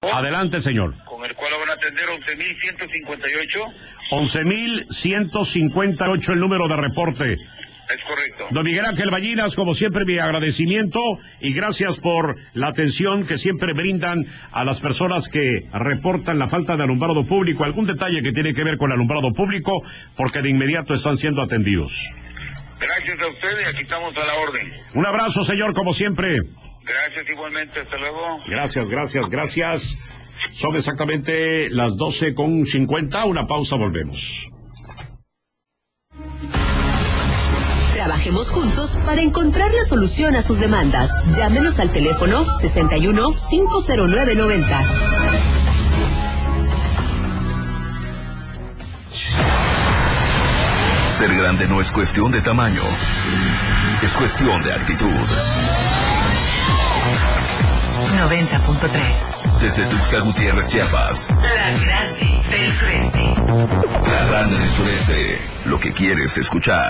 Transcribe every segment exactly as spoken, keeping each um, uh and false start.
Adelante, señor. Con el cual van a atender once mil ciento cincuenta y ocho. once mil ciento cincuenta y ocho el número de reporte. Es correcto. Don Miguel Ángel Ballinas, como siempre, mi agradecimiento y gracias por la atención que siempre brindan a las personas que reportan la falta de alumbrado público, algún detalle que tiene que ver con el alumbrado público, porque de inmediato están siendo atendidos. Gracias a usted y aquí estamos a la orden. Un abrazo, señor, como siempre. Gracias igualmente, hasta luego. Gracias, gracias, gracias. Son exactamente las doce con cincuenta, una pausa, volvemos. Trabajemos juntos para encontrar la solución a sus demandas. Llámenos al teléfono sesenta y uno, cinco cero nueve, noventa. Ser grande no es cuestión de tamaño, es cuestión de actitud. noventa punto tres. Desde Tuxtla Gutiérrez, Chiapas. La grande del sureste. La grande del sureste. Lo que quieres escuchar.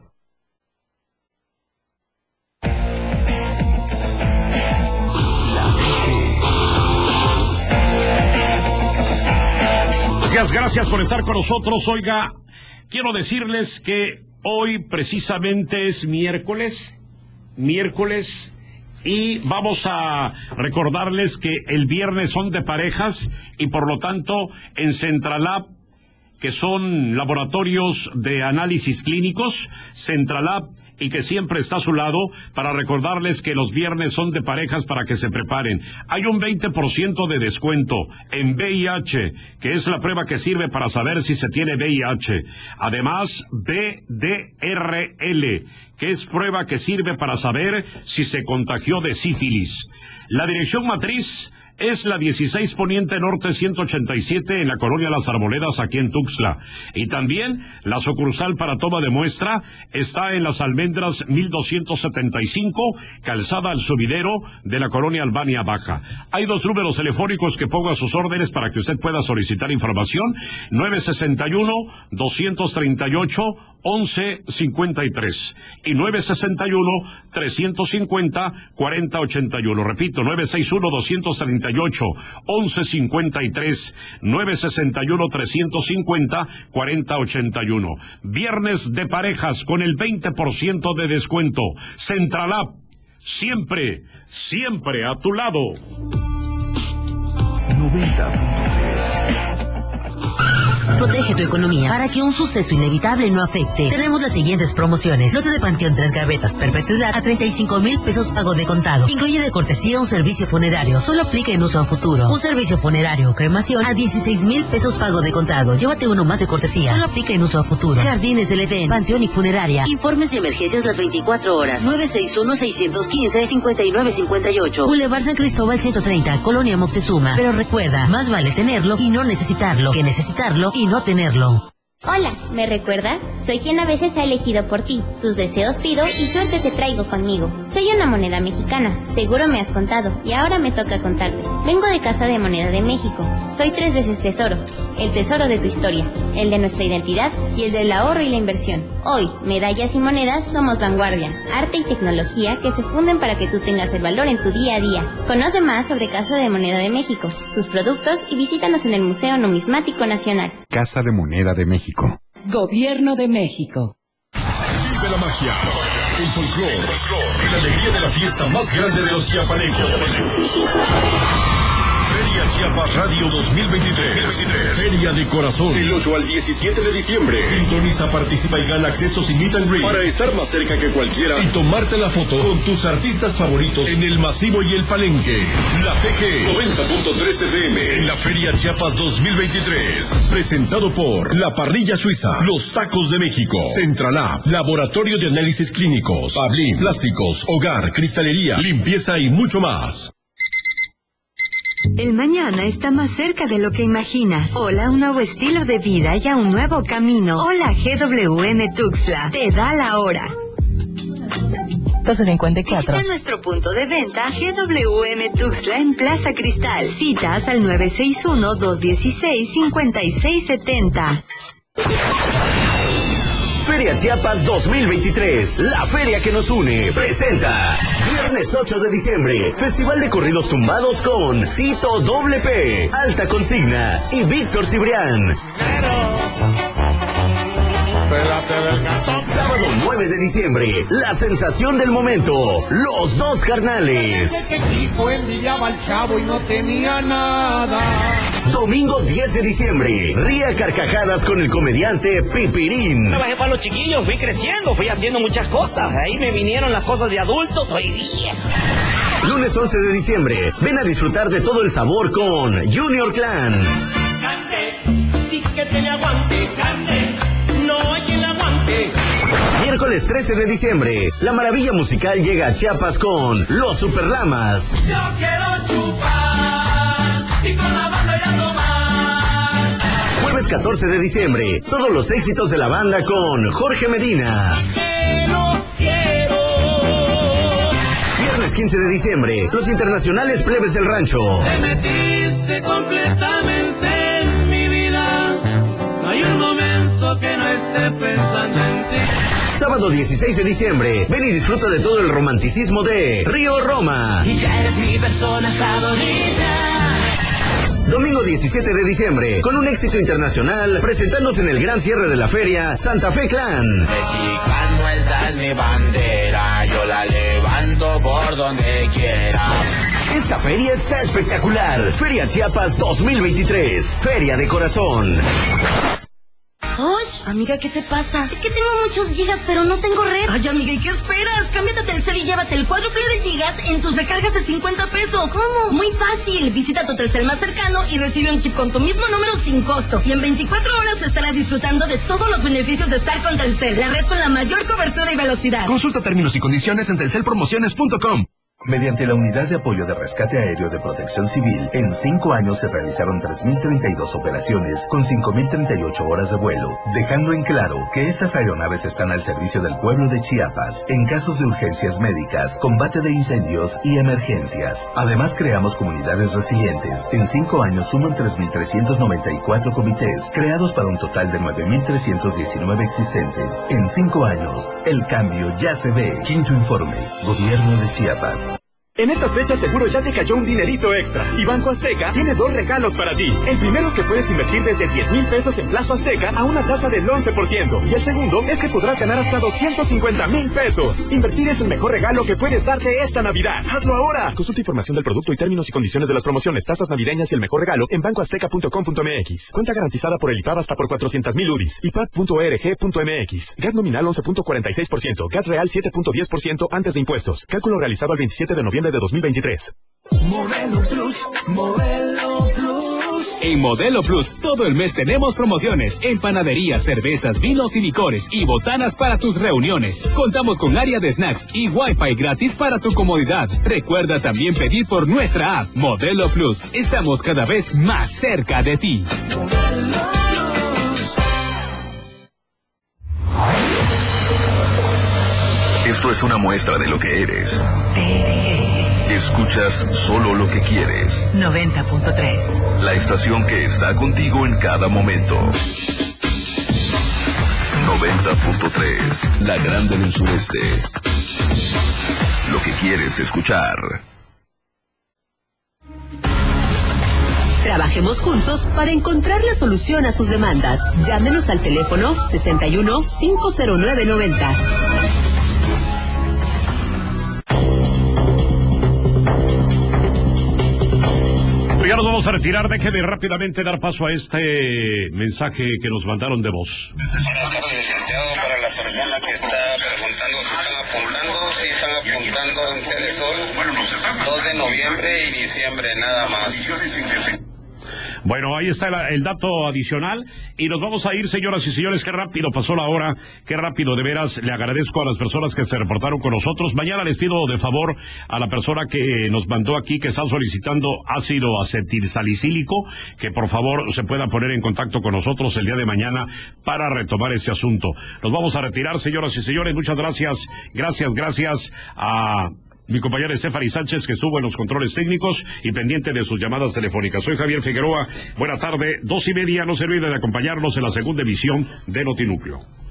Gracias, gracias por estar con nosotros. Oiga, quiero decirles que hoy precisamente es miércoles, miércoles, y vamos a recordarles que el viernes son de parejas y por lo tanto en Centralab, que son laboratorios de análisis clínicos, Centralab, y que siempre está a su lado para recordarles que los viernes son de parejas para que se preparen. Hay un veinte por ciento de descuento en V I H, que es la prueba que sirve para saber si se tiene V I H. Además, B D R L, que es prueba que sirve para saber si se contagió de sífilis. La dirección matriz es la dieciséis Poniente Norte ciento ochenta y siete en la colonia Las Arboledas, aquí en Tuxtla. Y también la sucursal para toma de muestra está en Las Almendras mil doscientos setenta y cinco, calzada al subidero de la colonia Albania Baja. Hay dos números telefónicos que pongo a sus órdenes para que usted pueda solicitar información: nueve sesenta y uno, doscientos treinta y ocho, once cincuenta y tres y nueve sesenta y uno, trescientos cincuenta, cuarenta ochenta y uno. Repito, nueve sesenta y uno, doscientos treinta y ocho, once cincuenta y tres, nueve sesenta y uno, trescientos cincuenta, cuarenta ochenta y uno. Viernes de parejas con el veinte por ciento de descuento. Centralab, siempre, siempre a tu lado. noventa punto tres. Protege tu economía para que un suceso inevitable no afecte. Tenemos las siguientes promociones. Lote de Panteón Tres Gavetas, perpetuidad a treinta y cinco mil pesos pago de contado. Incluye de cortesía un servicio funerario. Solo aplica en uso a futuro. Un servicio funerario o cremación a dieciséis mil pesos pago de contado. Llévate uno más de cortesía. Solo aplica en uso a futuro. Jardines del Edén, Panteón y Funeraria. Informes y emergencias las veinticuatro horas. nueve seis uno, seiscientos quince, cincuenta y nueve cincuenta y ocho. Boulevard San Cristóbal ciento treinta, Colonia Moctezuma. Pero recuerda, más vale tenerlo y no necesitarlo que necesitarlo y no tenerlo. Hola, ¿me recuerdas? Soy quien a veces ha elegido por ti. Tus deseos pido y suerte te traigo conmigo. Soy una moneda mexicana, seguro me has contado, y ahora me toca contarte. Vengo de Casa de Moneda de México. Soy tres veces tesoro. El tesoro de tu historia, el de nuestra identidad y el del ahorro y la inversión. Hoy, medallas y monedas somos vanguardia, arte y tecnología que se funden para que tú tengas el valor en tu día a día. Conoce más sobre Casa de Moneda de México, sus productos y visítanos en el Museo Numismático Nacional. Casa de Moneda de México. Gobierno de México. Vive la magia, el folclore y la alegría de la fiesta más grande de los chiapanecos. Feria Chiapas Radio dos mil veintitrés. Feria de Corazón. Del ocho al diecisiete de diciembre. Sintoniza, participa y gana accesos y meet and greet para estar más cerca que cualquiera y tomarte la foto con tus artistas favoritos en el Masivo y el Palenque. La T G noventa punto tres F M en la Feria Chiapas dos mil veintitrés. Presentado por La Parrilla Suiza, Los Tacos de México, Centralab, Laboratorio de Análisis Clínicos, Pablín, Plásticos, Hogar, Cristalería, Limpieza y mucho más. El mañana está más cerca de lo que imaginas. Hola, un nuevo estilo de vida y a un nuevo camino. Hola, G W M Tuxtla. Te da la hora. doce cincuenta y cuatro. Visita nuestro punto de venta G W M Tuxtla en Plaza Cristal. Citas al nueve seis uno, dos uno seis, cinco seis siete cero. Feria Chiapas dos mil veintitrés, la feria que nos une, presenta viernes ocho de diciembre, Festival de Corridos Tumbados con Tito Doble P, Alta Consigna y Víctor Cibrián. Sábado nueve de diciembre, la sensación del momento, Los Dos Carnales. Ese tipo envidiaba al chavo y no tenía nada. Domingo diez de diciembre, ría carcajadas con el comediante Pipirín. Trabajé para los chiquillos, fui creciendo, fui haciendo muchas cosas. Ahí me vinieron las cosas de adulto, estoy bien. Lunes once de diciembre, ven a disfrutar de todo el sabor con Junior Clan. Cante, sí que te le aguante, cante, no hay quien le aguante. Miércoles trece de diciembre, la maravilla musical llega a Chiapas con Los Superlamas. Yo quiero chupar y con la banda ya tomar. Jueves catorce de diciembre, todos los éxitos de la banda con Jorge Medina. Que los quiero. Viernes quince de diciembre, los internacionales Plebes del Rancho. Te metiste completamente en mi vida. No hay un momento que no esté pensando en ti. Sábado dieciséis de diciembre, ven y disfruta de todo el romanticismo de Río Roma. Y ya eres mi persona favorita. Domingo diecisiete de diciembre, con un éxito internacional, presentándose en el gran cierre de la feria, Santa Fe Clan. Mexicano, esa es mi bandera, yo la levanto por donde quiera. Esta feria está espectacular. Feria Chiapas dos mil veintitrés, Feria de Corazón. Osh, amiga, ¿qué te pasa? Es que tengo muchos gigas, pero no tengo red. Ay, amiga, ¿y qué esperas? Cámbiate a Telcel y llévate el cuádruple de gigas en tus recargas de cincuenta pesos. ¿Cómo? Muy fácil. Visita tu Telcel más cercano y recibe un chip con tu mismo número sin costo. Y en veinticuatro horas estarás disfrutando de todos los beneficios de estar con Telcel, la red con la mayor cobertura y velocidad. Consulta términos y condiciones en telcel promociones punto com. Mediante la Unidad de Apoyo de Rescate Aéreo de Protección Civil, en cinco años se realizaron tres mil treinta y dos operaciones con cinco mil treinta y ocho horas de vuelo, dejando en claro que estas aeronaves están al servicio del pueblo de Chiapas en casos de urgencias médicas, combate de incendios y emergencias. Además, creamos comunidades resilientes. En cinco años suman tres mil trescientos noventa y cuatro comités, creados para un total de nueve mil trescientos diecinueve existentes. En cinco años, el cambio ya se ve. Quinto informe, Gobierno de Chiapas. En estas fechas seguro ya te cayó un dinerito extra y Banco Azteca tiene dos regalos para ti. El primero es que puedes invertir desde diez mil pesos en Plazo Azteca a una tasa del once por ciento. Y el segundo es que podrás ganar hasta doscientos cincuenta mil pesos. Invertir es el mejor regalo que puedes darte esta Navidad. ¡Hazlo ahora! Consulta información del producto y términos y condiciones de las promociones, tasas navideñas y el mejor regalo en banco azteca punto com punto m x. Cuenta garantizada por el I P A B hasta por cuatrocientos mil U D I S. I P A B punto org punto m x. G A T nominal once punto cuarenta y seis por ciento. G A T real siete punto diez por ciento antes de impuestos. Cálculo realizado el veintisiete de noviembre de dos mil veintitrés. Modelo Plus, Modelo Plus. En Modelo Plus, todo el mes tenemos promociones en panaderías, cervezas, vinos y licores y botanas para tus reuniones. Contamos con área de snacks y Wi-Fi gratis para tu comodidad. Recuerda también pedir por nuestra app Modelo Plus. Estamos cada vez más cerca de ti. Esto es una muestra de lo que eres. Escuchas solo lo que quieres. noventa punto tres. La estación que está contigo en cada momento. noventa punto tres. La grande del sureste. Lo que quieres escuchar. Trabajemos juntos para encontrar la solución a sus demandas. Llámenos al teléfono sesenta y uno, cinco cero nueve, noventa. Ya nos vamos a retirar, déjeme rápidamente dar paso a este mensaje que nos mandaron de voz. Buenas tardes, licenciado. Para la persona que está preguntando si están apuntando, si están apuntando en Sede Sol, dos de noviembre y diciembre, nada más. Bueno, ahí está el, el dato adicional y nos vamos a ir, señoras y señores. Qué rápido pasó la hora, qué rápido, de veras. Le agradezco a las personas que se reportaron con nosotros. Mañana les pido de favor a la persona que nos mandó aquí que está solicitando ácido acetilsalicílico, que por favor se pueda poner en contacto con nosotros el día de mañana para retomar ese asunto. Nos vamos a retirar, señoras y señores. Muchas gracias, gracias, gracias a mi compañera Estefany Sánchez, que estuvo en los controles técnicos y pendiente de sus llamadas telefónicas. Soy Javier Figueroa. Buena tarde, dos y media. No se olvide de acompañarnos en la segunda emisión de Notinúcleo.